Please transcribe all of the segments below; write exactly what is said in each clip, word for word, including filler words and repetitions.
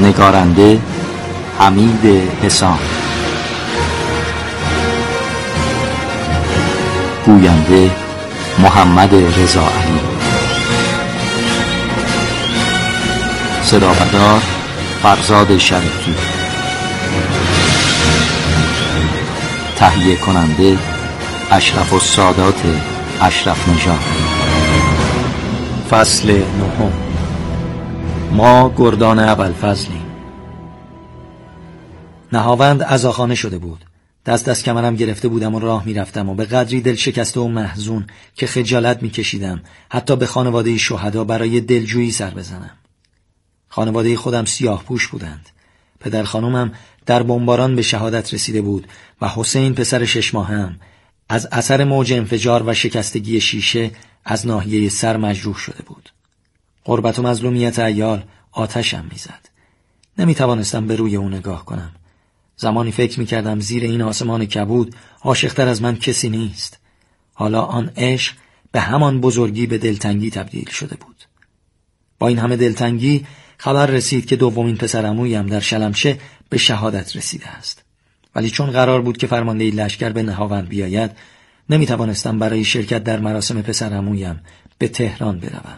نگارنده حمید حسام، گوینده محمد رضا علی، صداپردار فرزاد شریفی، تهیه کننده اشرف السادات اشرف نژاد. فصل نهم. ما گردان ابوالفضلیم. نهاوند عزاخانه شده بود. دست از کمرم گرفته بودم و راه می رفتم و به قدری دل شکسته و محزون که خجالت می کشیدم حتی به خانواده شهدا برای دلجویی سر بزنم. خانواده خودم سیاه پوش بودند. پدر خانومم در بمباران به شهادت رسیده بود و حسین پسر شش ماهه‌ام از اثر موج انفجار و شکستگی شیشه از ناحیه سر مجروح شده بود. غربت و مظلومیت عیال آتشم میزد. نمی توانستم به روی او نگاه کنم. زمانی فکر می کردم زیر این آسمان کبود عاشق‌تر از من کسی نیست. حالا آن عشق به همان بزرگی به دلتنگی تبدیل شده بود. با این همه دلتنگی خبر رسید که دومین پسرعمویم در شلمچه به شهادت رسیده است. ولی چون قرار بود که فرمانده لشکر به نهاوند بیاید، نمی توانستم برای شرکت در مراسم پسرعمویم به تهران بروم.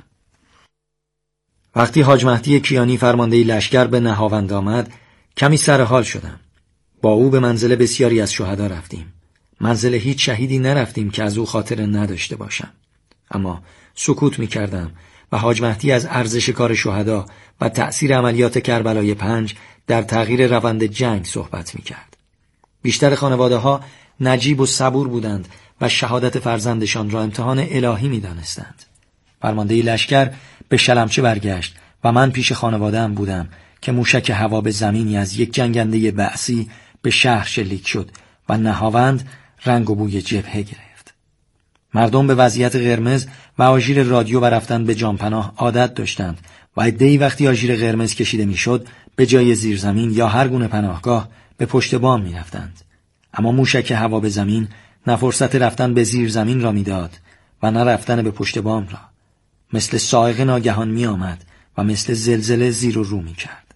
وقتی حاج مهدی کیانی فرمانده لشکر به نهاوند آمد، کمی سرحال شدم. با او به منزل بسیاری از شهدا رفتیم. منزل هیچ شهیدی نرفتیم که از او خاطر نداشته باشم. اما سکوت می کردم و حاج مهدی از ارزش کار شهدا و تأثیر عملیات کربلای پنج در تغییر روند جنگ صحبت می کرد. بیشتر خانواده ها نجیب و صبور بودند و شهادت فرزندشان را امتحان الهی می دانستند. فرمانده لشکر به شلمچه برگشت و من پیش خانواده‌ام بودم که موشک هوا به زمینی از یک جنگنده بعثی به شهر شلیک شد و نهاوند رنگ و بوی جبهه گرفت. مردم به وضعیت قرمز و آژیر رادیو و رفتن به جانپناه عادت داشتند و عده‌ای وقتی آژیر قرمز کشیده میشد به جای زیرزمین یا هر گونه پناهگاه به پشت بام می رفتند. اما موشک هوا به زمین نه فرصت رفتن به زیرزمین را میداد و نه رفتن به پشت بام را. مثل صاعقه ناگهان می آمد و مثل زلزله زیر و رو می کرد.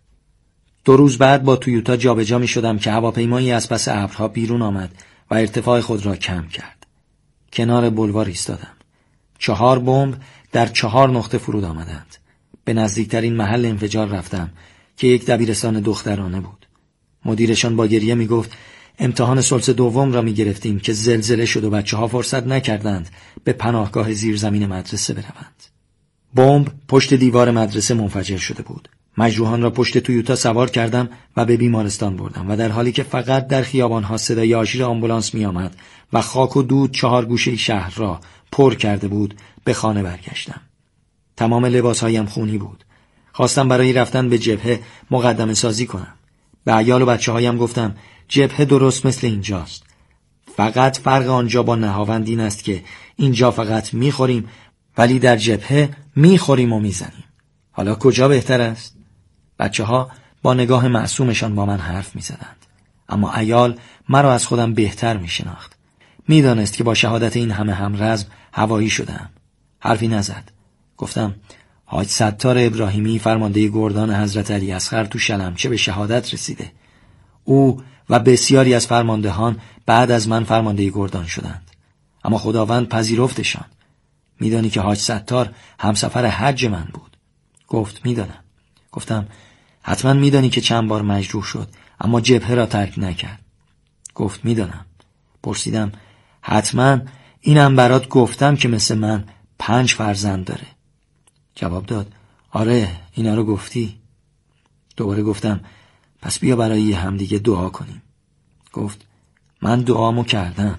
دو روز بعد با تویوتا جابجا می شدم که هواپیمایی از پس ابرها بیرون آمد و ارتفاع خود را کم کرد. کنار بلوار ایستادم. چهار بمب در چهار نقطه فرود آمدند. به نزدیکترین محل انفجار رفتم که یک دبیرستان دخترانه بود. مدیرشان با گریه می گفت امتحان ثلث دوم را می گرفتیم که زلزله شد و بچه ها فرصت نکردند به پناهگاه زیرزمین مدرسه بروند. بمب پشت دیوار مدرسه منفجر شده بود. مجروحان را پشت تویوتا سوار کردم و به بیمارستان بردم و در حالی که فقط در خیابان‌ها صدای آژیر آمبولانس می آمد و خاک و دود چهار گوشه شهر را پر کرده بود به خانه برگشتم. تمام لباسهایم خونی بود. خواستم برای رفتن به جبهه مقدمه سازی کنم. به عیال و بچه هایم گفتم جبهه درست مثل اینجاست. فقط فرق آنجا با نهاوند این است که اینجا فقط میخوریم ولی در جبهه میخوریم و میزنیم. حالا کجا بهتر است؟ بچه ها با نگاه معصومشان با من حرف میزدند. اما عیال مرا از خودم بهتر میشناخت. میدانست که با شهادت این همه همرزم هوایی شدم. حرفی نزد. گفتم حاج ستار ابراهیمی فرمانده گردان حضرت علی اصغر تو شلمچه به شهادت رسیده. او و بسیاری از فرماندهان بعد از من فرمانده گردان شدند. اما خداوند پذیرفتشان. میدانی که حاج ستار همسفر حج من بود. گفت میدانم. گفتم حتما میدانی که چند بار مجروح شد اما جبهه را ترک نکرد. گفت میدانم. پرسیدم حتما اینم برات گفتم که مثل من پنج فرزند داره. جواب داد آره اینا رو گفتی. دوباره گفتم پس بیا برای همدیگه دعا کنیم. گفت من دعامو کردم.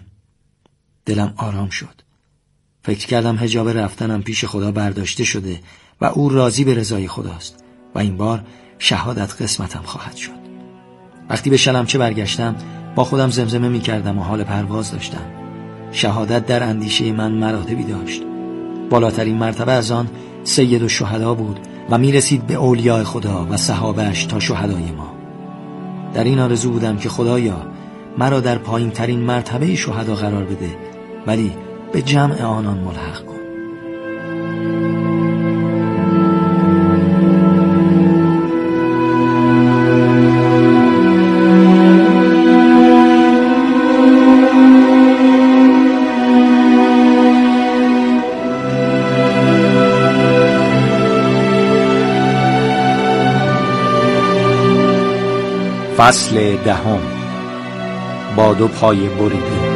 دلم آرام شد. فکر کردم حجاب رفتنم پیش خدا برداشته شده و او راضی به رضای خداست و این بار شهادت قسمتم خواهد شد. وقتی به شلمچه برگشتم با خودم زمزمه می کردم و حال پرواز داشتم. شهادت در اندیشه من مراتبی داشت. بالاترین مرتبه از آن سید الشهدا بود و می رسید به اولیاء خدا و صحابه‌اش تا شهدای ما. در این آرزو بودم که خدایا مرا در پایین ترین مرتبه شهدا قرار بده ولی به جمع آنان ملحق کن. فصل دهم. با دو پای بریده.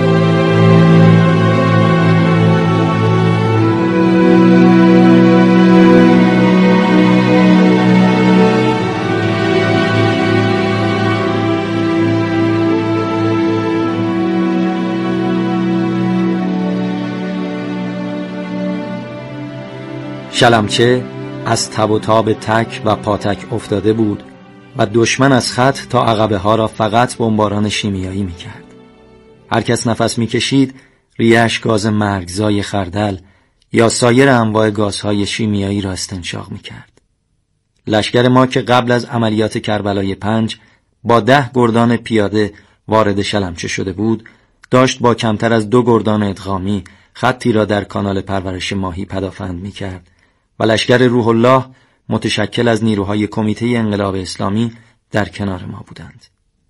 شلمچه از تب و تاب تک و پاتک افتاده بود و دشمن از خط تا عقبه ها را فقط بمباران شیمیایی می کرد. هر کس نفس می کشید ریش گاز مرگزای خردل یا سایر انواع گازهای شیمیایی را استنشاق می کرد. لشکر ما که قبل از عملیات کربلای پنج با ده گردان پیاده وارد شلمچه شده بود، داشت با کمتر از دو گردان ادغامی خطی را در کانال پرورش ماهی پدافند می کرد و لشکر روح الله متشکل از نیروهای کمیته انقلاب اسلامی در کنار ما بودند.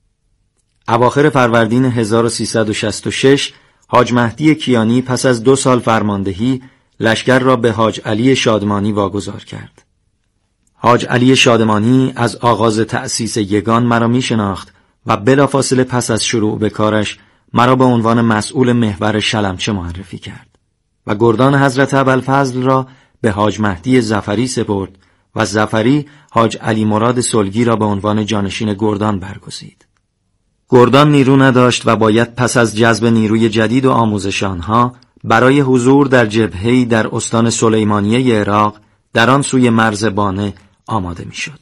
اواخر فروردین هزار و سیصد و شصت و شش حاج مهدی کیانی پس از دو سال فرماندهی لشکر را به حاج علی شادمانی واگذار کرد. حاج علی شادمانی از آغاز تأسیس یگان مرا می شناخت و بلافاصله پس از شروع به کارش مرا به عنوان مسئول محور شلمچه معرفی کرد و گردان حضرت ابوالفضل را به حاج مهدی ظفری سپرد و ظفری حاج علی مراد سلگی را به عنوان جانشین گردان برگزید. گردان نیرو نداشت و باید پس از جذب نیروی جدید و آموزش آنها برای حضور در جبهه‌ای در استان سلیمانیه عراق در آن سوی مرز بانه آماده میشد.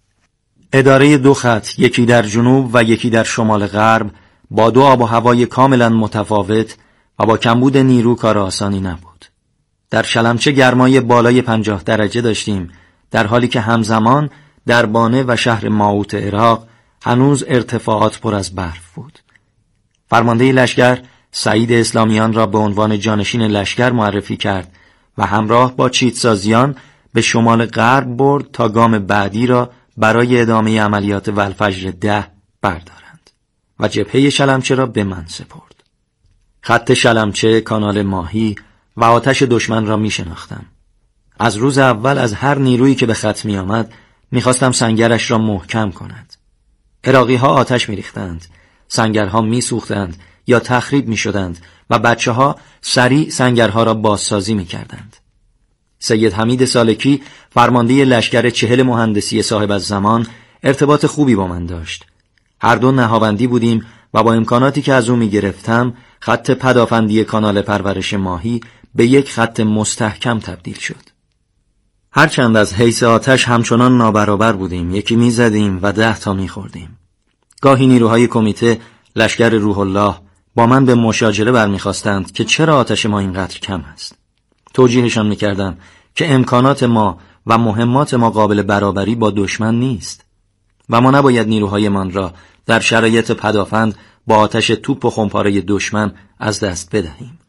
اداره دو خط، یکی در جنوب و یکی در شمال غرب، با دو آب و هوای کاملا متفاوت و با کمبود نیرو کار آسانی نبود. در شلمچه گرمای بالای پنجاه درجه داشتیم، در حالی که همزمان در بانه و شهر ماوت عراق هنوز ارتفاعات پر از برف بود. فرمانده لشکر سعید اسلامیان را به عنوان جانشین لشکر معرفی کرد و همراه با چیتسازیان به شمال غرب برد تا گام بعدی را برای ادامه عملیات والفجر ده بردارند و جبهه شلمچه را به من سپرد. خط شلمچه، کانال ماهی و آتش دشمن را می شناختم. از روز اول از هر نیرویی که به خط می آمد می خواستم سنگرش را محکم کند. عراقی ها آتش می ریختند، سنگرها می سوختند یا تخریب می شدند و بچه ها سریع سنگرها را بازسازی می کردند. سید حمید سالکی فرمانده لشکر چهل مهندسی صاحب الزمان ارتباط خوبی با من داشت. هر دو نهاوندی بودیم و با امکاناتی که از او می گرفتم خط پدافندی کانال پرورش ماهی به یک خط مستحکم تبدیل شد. هرچند از حیث آتش همچنان نابرابر بودیم، یکی می زدیم و ده تا می خوردیم. گاهی نیروهای کمیته لشکر روح الله با من به مشاجره برمیخواستند که چرا آتش ما اینقدر کم است. توجیهشان میکردم که امکانات ما و مهمات ما قابل برابری با دشمن نیست و ما نباید نیروهایمان را در شرایط پدافند با آتش توپ و خمپاره دشمن از دست بدهیم.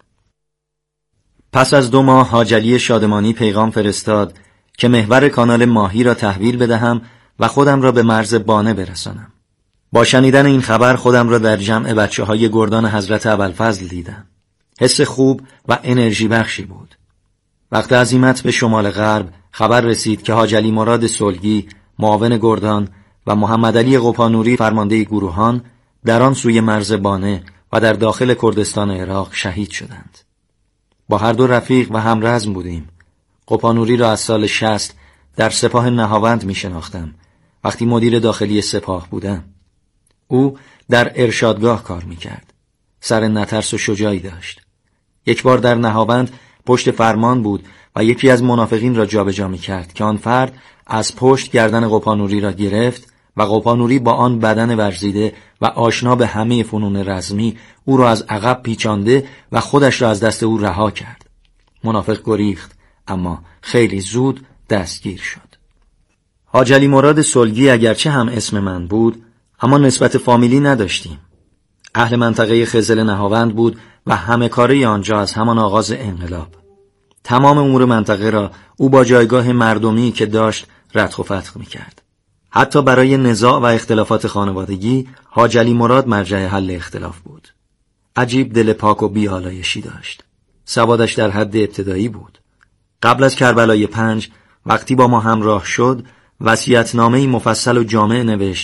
پس از دو ماه حاج علی شادمانی پیغام فرستاد که محور کانال ماهی را تحویل بدهم و خودم را به مرز بانه برسانم. با شنیدن این خبر خودم را در جمع بچه های گردان حضرت ابوالفضل دیدم. حس خوب و انرژی بخشی بود. وقت عزیمت به شمال غرب خبر رسید که حاج علی مراد سلگی معاون گردان و محمد علی قپانوری فرمانده گروهان در آن سوی مرز بانه و در داخل کردستان عراق شهید شدند. با هر دو رفیق و همرزم بودیم. قپانوری را از سال شصت در سپاه نهاوند می شناختم وقتی مدیر داخلی سپاه بودم. او در ارشادگاه کار می کرد. سر نترس و شجاعی داشت. یک بار در نهاوند پشت فرمان بود و یکی از منافقین را جابجا می کرد که آن فرد از پشت گردن قپانوری را گرفت و قپانوری با آن بدن ورزیده و آشنا به همه فنون رزمی او را از عقب پیچانده و خودش را از دست او رها کرد. منافق گریخت اما خیلی زود دستگیر شد. حاج علی مراد سلگی اگرچه هم اسم من بود اما نسبت فامیلی نداشتیم. اهل منطقه خزل نهاوند بود و همه کاره آنجا از همان آغاز انقلاب. تمام امور منطقه را او با جایگاه مردمی که داشت ردخ و فتق می‌کرد. حتی برای نزاع و اختلافات خانوادگی حاج علی مراد مرجع حل اختلاف بود. عجیب دل پاک و بی‌آلایشی داشت. سوادش در حد ابتدایی بود. قبل از کربلای پنج وقتی با ما همراه شد وصیت‌نامه‌ای مفصل و جامع نوشت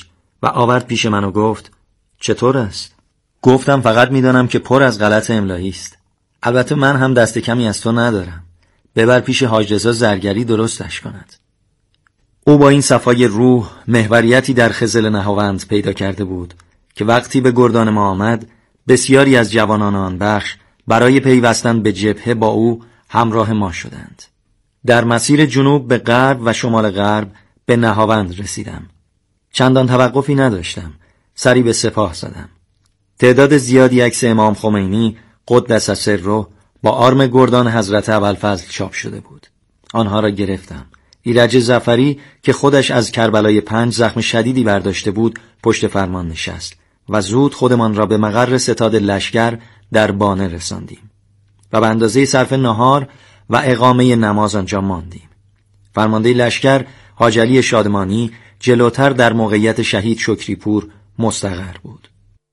و آورد پیش من و گفت چطور است؟ گفتم فقط میدانم که پر از غلط املایی است. البته من هم دست کمی از تو ندارم. ببر پیش حاج رضا زرگری درستش کند. او با این صفای روح محوریتی در خزل نهاوند پیدا کرده بود که وقتی به گردان ما آمد بسیاری از جوانان آن بخش برای پیوستن به جبهه با او همراه ما شدند. در مسیر جنوب به غرب و شمال غرب به نهاوند رسیدم. چندان توقفی نداشتم. سری به سپاه زدم. تعداد زیادی عکس امام خمینی قدس سره با آرم گردان حضرت ابوالفضل چاپ شده بود. آنها را گرفتم. ایرج ظفری که خودش از کربلای پنج زخم شدیدی برداشته بود پشت فرمان نشست و زود خودمان را به مقر ستاد لشکر در بانه رساندیم و به اندازه صرف نهار و اقامه نماز آنجا ماندیم. فرمانده لشکر حاج علی شادمانی جلوتر در موقعیت شهید شکریپور مستقر بود.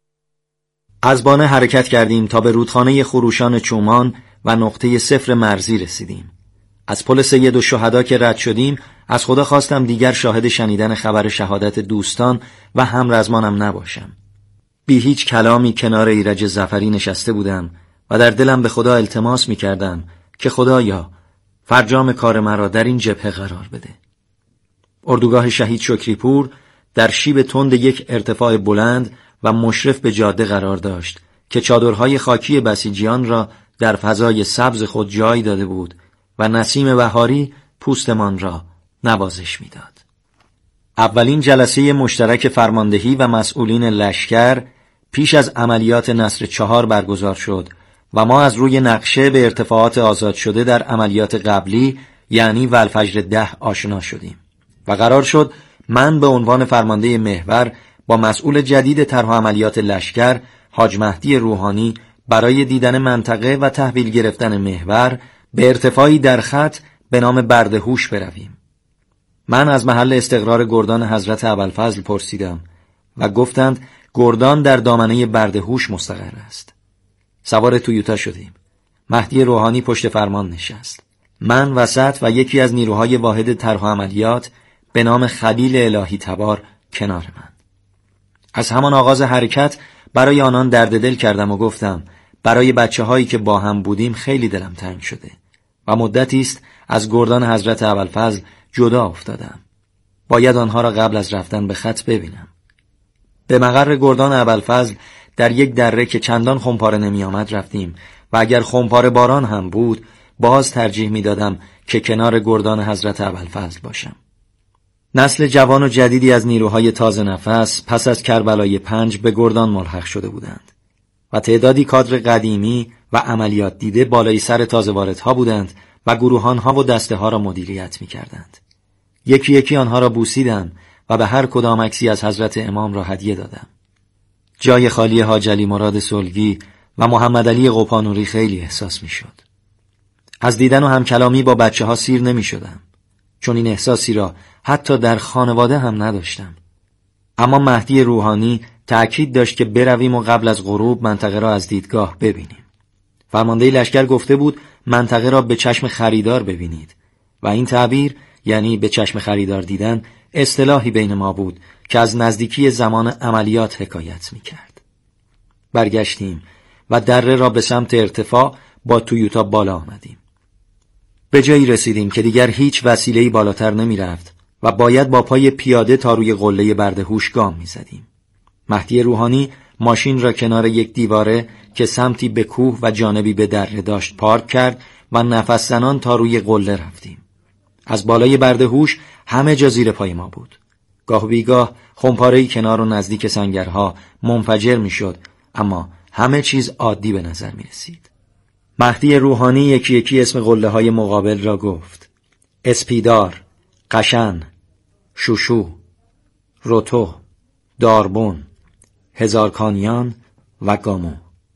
از بانه حرکت کردیم تا به رودخانه خروشان چومان و نقطه صفر مرزی رسیدیم. از پل سید الشهدا که رد شدیم از خدا خواستم دیگر شاهد شنیدن خبر شهادت دوستان و همرزمانم نباشم. بی هیچ کلامی کنار ایرج ظفری نشسته بودم و در دلم به خدا التماس می کردم که خدایا فرجام کار مرا در این جبهه قرار بده. اردوگاه شهید شکریپور در شیب تند یک ارتفاع بلند و مشرف به جاده قرار داشت که چادرهای خاکی بسیجیان را در فضای سبز خود جای داده بود و نسیم بهاری پوستمان را نوازش می‌داد. اولین جلسه مشترک فرماندهی و مسئولین لشکر پیش از عملیات نصر چهار برگزار شد و ما از روی نقشه به ارتفاعات آزاد شده در عملیات قبلی یعنی والفجر ده آشنا شدیم و قرار شد من به عنوان فرمانده محور با مسئول جدید طرح عملیات لشکر حاج مهدی روحانی برای دیدن منطقه و تحویل گرفتن محور به ارتفاعی در خط به نام بردهوش برویم. من از محل استقرار گردان حضرت ابوالفضل پرسیدم و گفتند گردان در دامنه بردهوش مستقر است. سوار تویوتا شدیم. مهدی روحانی پشت فرمان نشست. من وسط و یکی از نیروهای واحد طرح عملیات به نام خلیل الهی تبار کنار من. از همان آغاز حرکت برای آنان درد دل کردم و گفتم برای بچه هایی که با هم بودیم خیلی دلم تنگ شده و مدتی است از گردان حضرت ابوالفضل جدا افتادم. باید آنها را قبل از رفتن به خط ببینم. به مقر گردان ابوالفضل در یک دره که چندان خمپاره نمی آمد رفتیم و اگر خمپاره باران هم بود باز ترجیح می دادم که کنار گردان حضرت ابوالفضل باشم. نسل جوان و جدیدی از نیروهای تازه نفس پس از کربلای پنج به گردان ملحق شده بودند و تعدادی کادر قدیمی و عملیات دیده بالای سر تازه واردها بودند و گروهانها و دسته ها را مدیریت می کردند. یکی یکی آنها را بوسیدم و به هر کدام عکسی از حضرت امام را هدیه دادم. جای خالی حاج علی مراد سلگی و محمد علی قپانوری خیلی احساس می شد. از دیدن و همکلامی با بچه ها سیر نمی شدم، چون این احساسی را حتی در خانواده هم نداشتم. اما مهدی روحانی تأکید داشت که برویم و قبل از غروب منطقه را از دیدگاه ببینیم. فرمانده لشکر گفته بود منطقه را به چشم خریدار ببینید و این تعبیر یعنی به چشم خریدار دیدن اصطلاحی بین ما بود که از نزدیکی زمان عملیات حکایت می کرد. برگشتیم و دره را به سمت ارتفاع با تویوتا بالا آمدیم. به جایی رسیدیم که دیگر هیچ وسیله‌ای بالاتر نمی رفت و باید با پای پیاده تا روی قله بردهوش گام می زدیم. مهدی روحانی ماشین را کنار یک دیواره که سمتی به کوه و جانبی به دره داشت پارک کرد و نفس زنان تا روی قله رفتیم. از بالای بردهوش همه جا زیر پای ما بود. گاه بیگاه خمپاره‌ای کنار و نزدیک سنگرها منفجر می شد، اما همه چیز عادی به نظر می رسید. مهدی روحانی یکی یکی اسم قله های مقابل را گفت: اسپیدار، قشن، شوشو، روتو، داربون، هزارکانیان و گامو.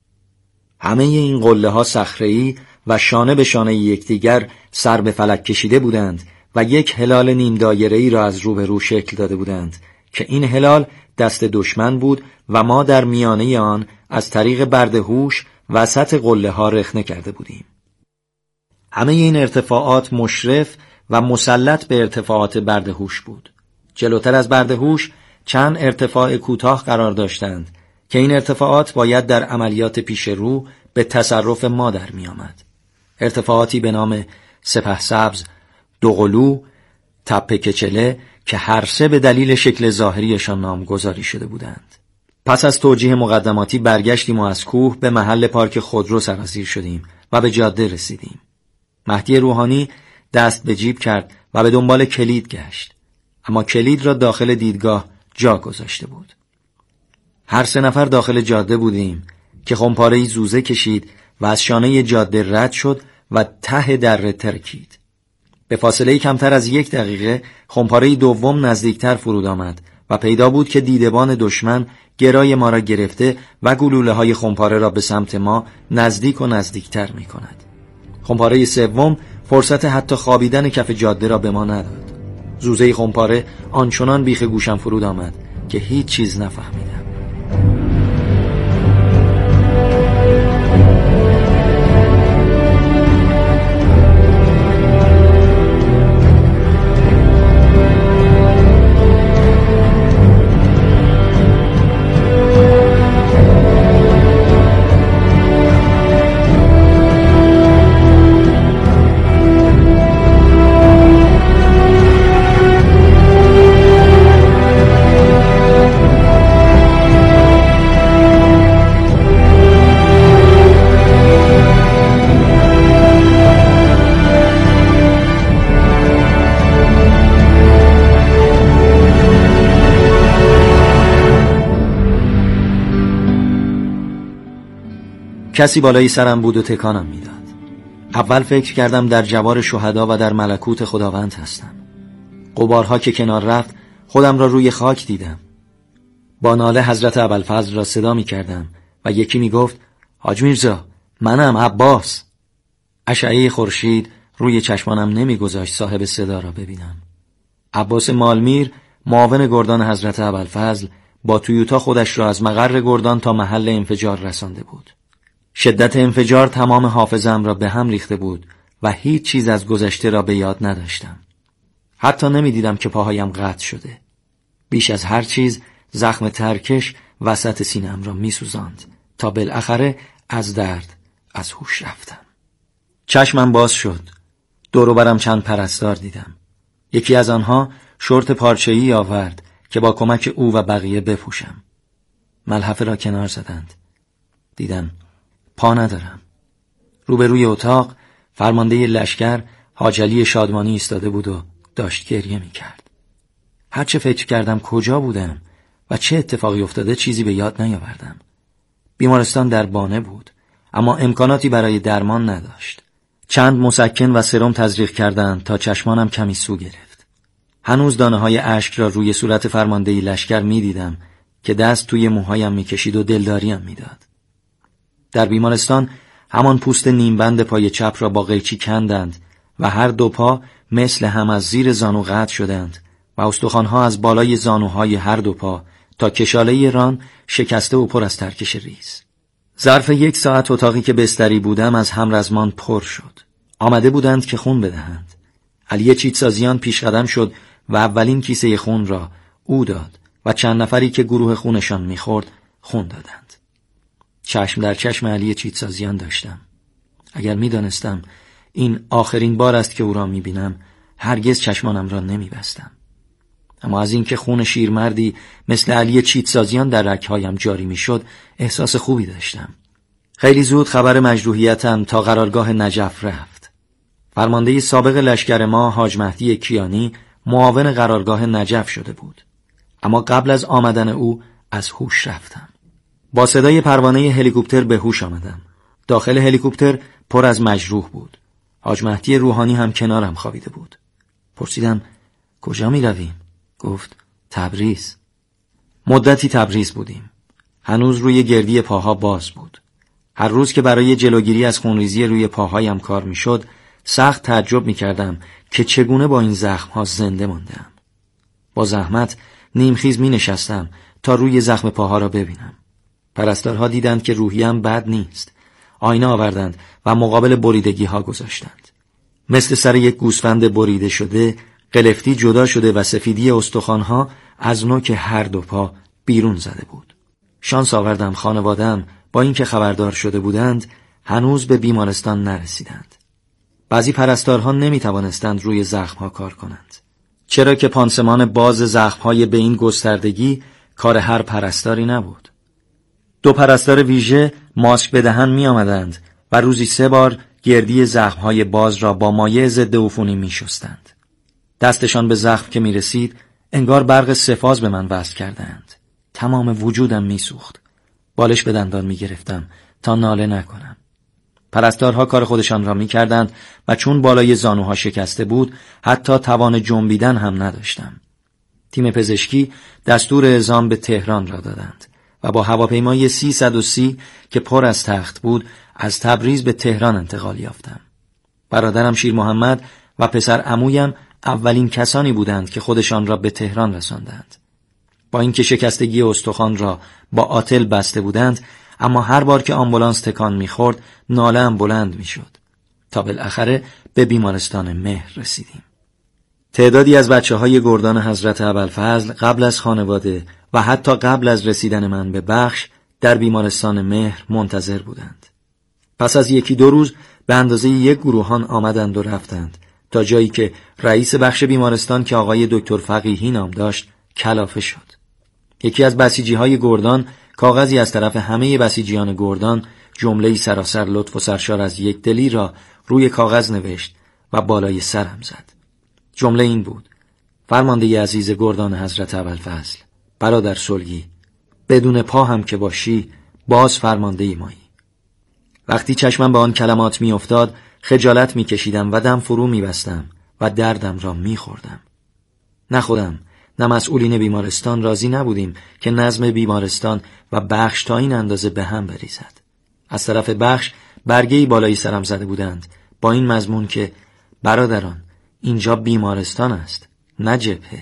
همه این قله ها صخره‌ای و شانه به شانه یکدیگر سر به فلک کشیده بودند و یک هلال نیم دایره‌ای را از رو به رو شکل داده بودند که این هلال دست دشمن بود و ما در میانه آن از طریق بردهوش وسط قله ها رخنه کرده بودیم. همه این ارتفاعات مشرف و مسلط به ارتفاعات بردهوش بود. جلوتر از بردهوش چند ارتفاع کوتاه قرار داشتند که این ارتفاعات باید در عملیات پیش رو به تصرف ما در می آمد. ارتفاعاتی به نام سپهسبز، دوقلو، تپه کچله که هر سه به دلیل شکل ظاهریشان نامگذاری شده بودند. پس از توجیه مقدماتی برگشتیم و از کوه به محل پارک خودرو سرازیر شدیم و به جاده رسیدیم. مهدی روحانی دست به جیب کرد و به دنبال کلید گشت، اما کلید را داخل دیدگاه جا گذاشته بود. هر سه نفر داخل جاده بودیم که خمپاره‌ای زوزه کشید و از شانه جاده رد شد و ته دره ترکید. به فاصله کمتر از یک دقیقه خمپاره دوم نزدیکتر فرود آمد و پیدا بود که دیدبان دشمن گرای ما را گرفته و گلوله های خمپاره را به سمت ما نزدیک و نزدیکتر می کند. خمپاره سوم فرصت حتی خوابیدن کف جاده را به ما نداد. زوزه خمپاره آنچنان بیخ گوشم فرود آمد که هیچ چیز نفهمیدم. کسی بالای سرم بود و تکانم میداد. اول فکر کردم در جوار شهدا و در ملکوت خداوند هستم. غبارها که کنار رفت خودم را روی خاک دیدم. با ناله حضرت ابوالفضل را صدا می کردم و یکی می گفت حاج میرزا منم عباس. اشعه خورشید روی چشمانم نمی گذاشت صاحب صدا را ببینم. عباس مالمیر معاون گردان حضرت ابوالفضل با تویوتا خودش را از مقر گردان تا محل انفجار رسانده بود. شدت انفجار تمام حافظه‌ام را به هم ریخته بود و هیچ چیز از گذشته را به یاد نداشتم. حتی نمی‌دیدم که پاهایم قطع شده. بیش از هر چیز زخم ترکش وسط سینه‌ام را می‌سوزاند تا بالاخره از درد از هوش رفتم. چشمم باز شد. دور و برم چند پرستار دیدم. یکی از آنها شورت پارچه‌ای آورد که با کمک او و بقیه بپوشم. ملحفه را کنار زدند. دیدم پا ندارم. روبروی اتاق فرمانده لشکر حاج علی شادمانی ایستاده بود و داشت گریه می کرد. هرچه فکر کردم کجا بودم و چه اتفاقی افتاده چیزی به یاد نیاوردم. بیمارستان در بانه بود اما امکاناتی برای درمان نداشت. چند مسکن و سرم تزریق کردند تا چشمانم کمی سو گرفت. هنوز دانه های اشک را روی صورت فرمانده لشکر می دیدم که دست توی موهایم می کشید و دلداریم می داد. در بیمارستان همان پوست نیمبند پای چپ را با قیچی کندند و هر دو پا مثل هم از زیر زانو قطع شدند و استخوانها از بالای زانوهای هر دو پا تا کشاله ران شکسته و پر از ترکش ریز. ظرف یک ساعت اتاقی که بستری بودم از همرزمان پر شد. آمده بودند که خون بدهند. علی چیتسازیان پیش قدم شد و اولین کیسه خون را او داد و چند نفری که گروه خونشان میخورد خون دادند. چشم در چشم علی چیتسازیان داشتم. اگر میدانستم این آخرین بار است که او را میبینم هرگز چشمانم را نمیبستم. اما از اینکه خون شیرمردی مثل علی چیتسازیان در رگ‌هایم جاری میشد احساس خوبی داشتم. خیلی زود خبر مجروحیتم تا قرارگاه نجف رفت. فرمانده سابق لشکر ما حاج مهدی کیانی معاون قرارگاه نجف شده بود. اما قبل از آمدن او از هوش رفتم. با صدای پروانه هلیکوپتر به هوش آمدم. داخل هلیکوپتر پر از مجروح بود. حاج مهدی روحانی هم کنارم خوابیده بود. پرسیدم کجا می رویم؟ گفت تبریز. مدتی تبریز بودیم. هنوز روی گردی پاها باز بود. هر روز که برای جلوگیری از خونریزی روی پاهایم کار می شد سخت تعجب می کردم که چگونه با این زخمها زنده ماندم. با زحمت نیمخیز می نشستم تا روی زخم پاها را ببینم. پرستارها دیدند که روحیم بد نیست. آینه آوردند و مقابل بریدگی ها گذاشتند. مثل سر یک گوسفند بریده شده قلفتی جدا شده و سفیدی استخوان‌ها از نوک هر دو پا بیرون زده بود. شانس آوردم خانواده‌ام با اینکه خبردار شده بودند هنوز به بیمارستان نرسیدند. بعضی پرستارها نمی توانستند روی زخم‌ها کار کنند، چرا که پانسمان باز زخم‌های به این گستردگی کار هر پرستاری نبود. دو پرستار ویژه ماسک به دهن می آمدند و روزی سه بار گردی زخم‌های باز را با مایع ضد عفونی می شستند. دستشان به زخم که می رسید انگار برق سه‌فاز به من وصل کردند. تمام وجودم می سوخت. بالش به دندان می گرفتم تا ناله نکنم. پرستارها کار خودشان را می کردند و چون بالای زانوها شکسته بود حتی توان جنبیدن هم نداشتم. تیم پزشکی دستور اعزام به تهران را دادند و با هواپیمای سیصد و سی که پر از تخت بود از تبریز به تهران انتقال یافتم. برادرم شیر محمد و پسر عمویم اولین کسانی بودند که خودشان را به تهران رساندند. با اینکه شکستگی استخوان را با آتل بسته بودند، اما هر بار که آمبولانس تکان می‌خورد ناله‌ام بلند می‌شد. تا بالاخره به بیمارستان مهر رسیدیم. تعدادی از بچه‌های گردان حضرت ابوالفضل قبل از خانواده و حتی قبل از رسیدن من به بخش در بیمارستان مهر منتظر بودند. پس از یکی دو روز به اندازه یک گروهان آمدند و رفتند تا جایی که رئیس بخش بیمارستان که آقای دکتر فقیهی نام داشت کلافه شد. یکی از بسیجی‌های گردان کاغذی از طرف همه بسیجیان گردان جمله‌ای سراسر لطف و سرشار از یک دلی را روی کاغذ نوشت و بالای سرم زد. جمله این بود: فرمانده عزیز گردان حضرت ابوالفضل، برادر صلحی، بدون پا هم که باشی باز فرمانده مایی. وقتی چشمم به آن کلمات می افتاد خجالت می کشیدم و دم فرو می بستم و دردم را می خوردم. نه خودم نه مسئولین بیمارستان راضی نبودیم که نظم بیمارستان و بخش تا این اندازه به هم بریزد. از طرف بخش برگه‌ای بالای سرم زده بودند با این مضمون که برادران اینجا بیمارستان است، نه جبهه.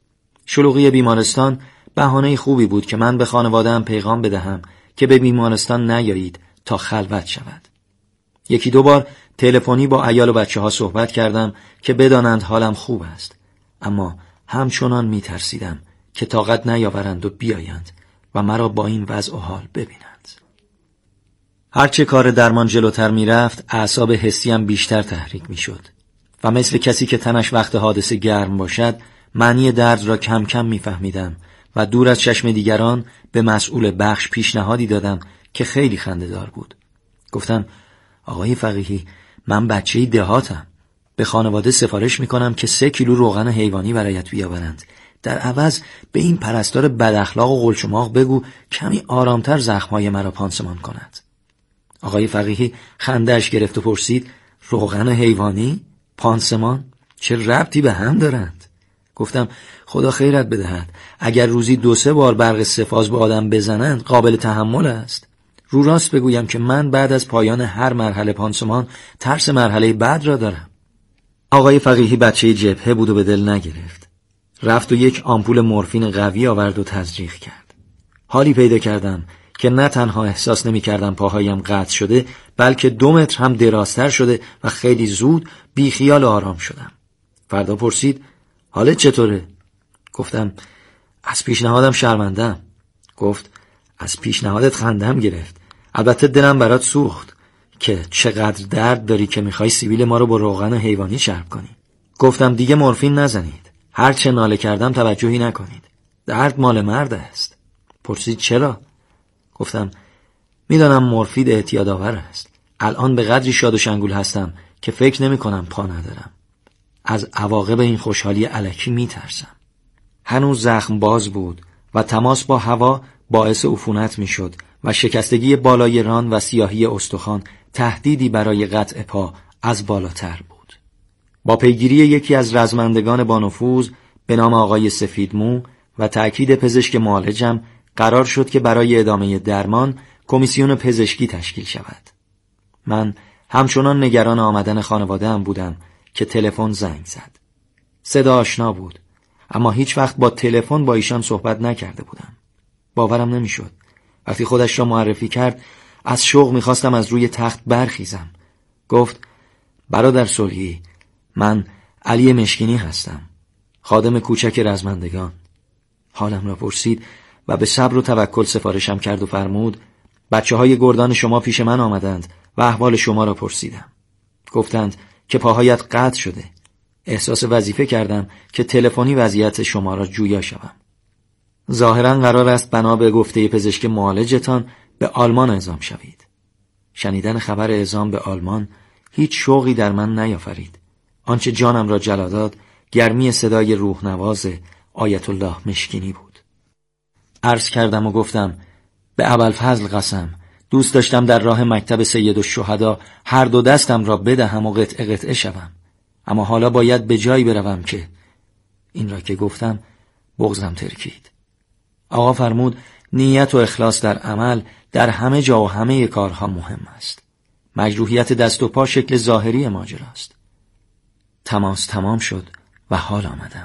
شلوغی بیمارستان بهانه خوبی بود که من به خانواده‌ام پیغام بدهم که به بیمارستان نیایید تا خلوت شود. یکی دو بار تلفنی با عیال و بچه ها صحبت کردم که بدانند حالم خوب است، اما همچنان می ترسیدم که طاقت نیاورند و بیایند و مرا با این وضع و حال ببینند. هرچه کار درمان جلوتر می رفت اعصاب حسیم بیشتر تحریک می شد و مثل کسی که تنش وقت حادثه گرم باشد معنی درد را کم کم می فهمیدم و دور از چشم دیگران به مسئول بخش پیشنهادی دادم که خیلی خنده‌دار بود. گفتم آقای فقیهی، من بچه‌ی دهاتم، به خانواده سفارش میکنم که سه کیلو روغن حیوانی برایت بیاورند. در عوض به این پرستار بداخلاق و قلچماق بگو کمی آرامتر زخمهای مرا پانسمان کند. آقای فقیهی خنده‌اش گرفت و پرسید روغن حیوانی؟ پانسمان؟ چه ربطی به هم دارند؟ گفتم خدا خیرت بدهد، اگر روزی دو سه بار برق سه‌فاز به آدم بزنند قابل تحمل است. رو راست بگویم که من بعد از پایان هر مرحله پانسمان ترس مرحله بعد را دارم. آقای فقیهی بچه جبهه بود و به دل نگرفت. رفت و یک آمپول مورفین قوی آورد و تزریق کرد. حالی پیدا کردم که نه تنها احساس نمی کردم پاهایم قطع شده، بلکه دو متر هم درازتر شده و خیلی زود بی خیال و آرام شدم. فردا پرسید حالت چطوره؟ گفتم از پیشنهادم شرمنده‌ام. گفت از پیشنهادت خندم گرفت. البته دلم برات سوخت که چقدر درد داری که میخوای سیبیل ما رو با روغن حیوانی شرب کنی. گفتم دیگه مورفین نزنید. هر چه ناله کردم توجهی نکنید. درد مال مرد است. پرسید چرا؟ گفتم میدانم مورفین اعتیادآور است. الان به قدری شاد و شنگول هستم که فکر نمی کنم پا ندارم. از عواقب این خوشحالی الکی میترسم. هنوز زخم باز بود و تماس با هوا باعث عفونت میشد و شکستگی بالای ران و سیاهی استخوان تهدیدی برای قطع پا از بالاتر بود. با پیگیری یکی از رزمندگان با نفوذ به نام آقای سفیدمو و تأکید پزشک معالجم قرار شد که برای ادامه درمان کمیسیون پزشکی تشکیل شود. من همچنان نگران آمدن خانواده‌ام بودم که تلفن زنگ زد. صدا آشنا بود، اما هیچ وقت با تلفن با ایشان صحبت نکرده بودم. باورم نمیشد. وقتی خودش را معرفی کرد از شوق میخواستم از روی تخت برخیزم. گفت برادر صلحی، من علی مشکینی هستم. خادم کوچک رزمندگان. حالم را پرسید و به صبر و توکل سفارشم کرد و فرمود بچه های گردان شما پیش من آمدند و احوال شما را پرسیدم. گفتند که پاهایت قطع شده. احساس وظیفه کردم که تلفنی وضعیت شما را جویا شوم. ظاهراً قرار است بنا به گفته پزشک معالجتان به آلمان اعزام شوید. شنیدن خبر اعزام به آلمان هیچ شوقی در من نیافرید. آنچه جانم را جلا داد گرمی صدای روح نواز آیت الله مشکینی بود. عرض کردم و گفتم به ابوالفضل قسم دوست داشتم در راه مکتب سید الشهدا هر دو دستم را بدهم و قطعه قطعه شوم، اما حالا باید به جایی بروم که... این را که گفتم بغضم ترکید. آقا فرمود نیت و اخلاص در عمل در همه جا و همه کارها مهم است. مجروحیت دست و پا شکل ظاهری ماجراست. تماس تمام شد و حال آمدم.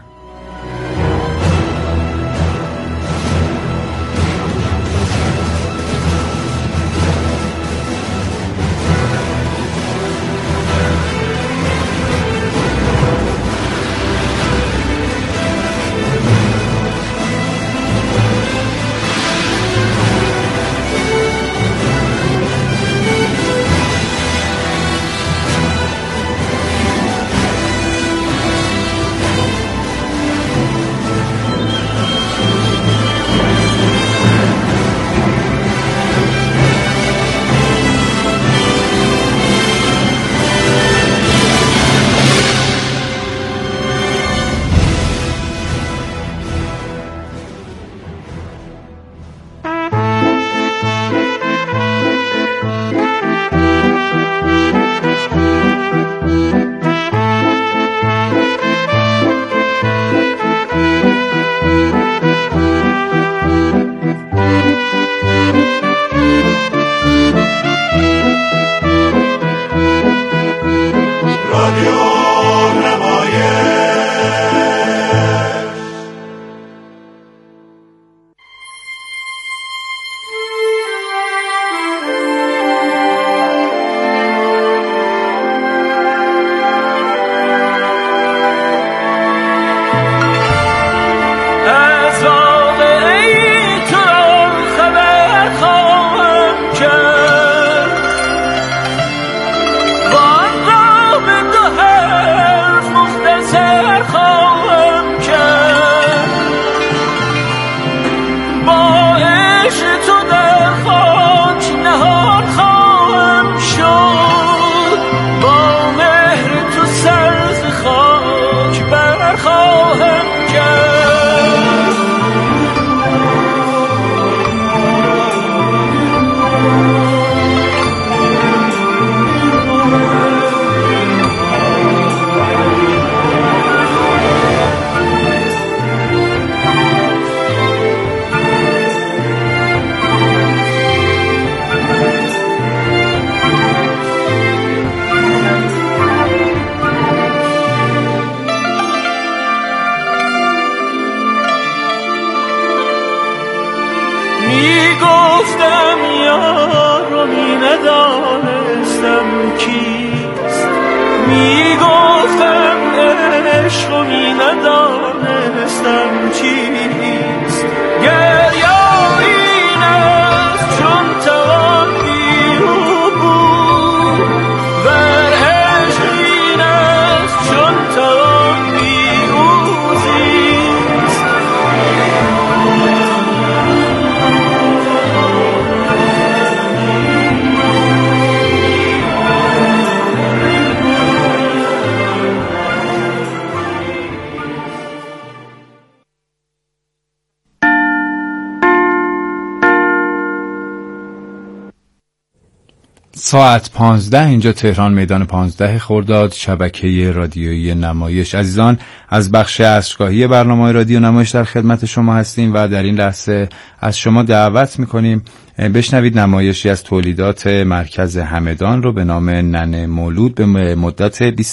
ساعت پانزده اینجا تهران، میدان پانزده خرداد، شبکه رادیویی نمایش. عزیزان، از بخش عصرگاهی برنامه رادیو نمایش در خدمت شما هستیم و در این لحظه از شما دعوت میکنیم بشنوید نمایشی از تولیدات مرکز همدان رو به نام ننه مولود به مدت بیست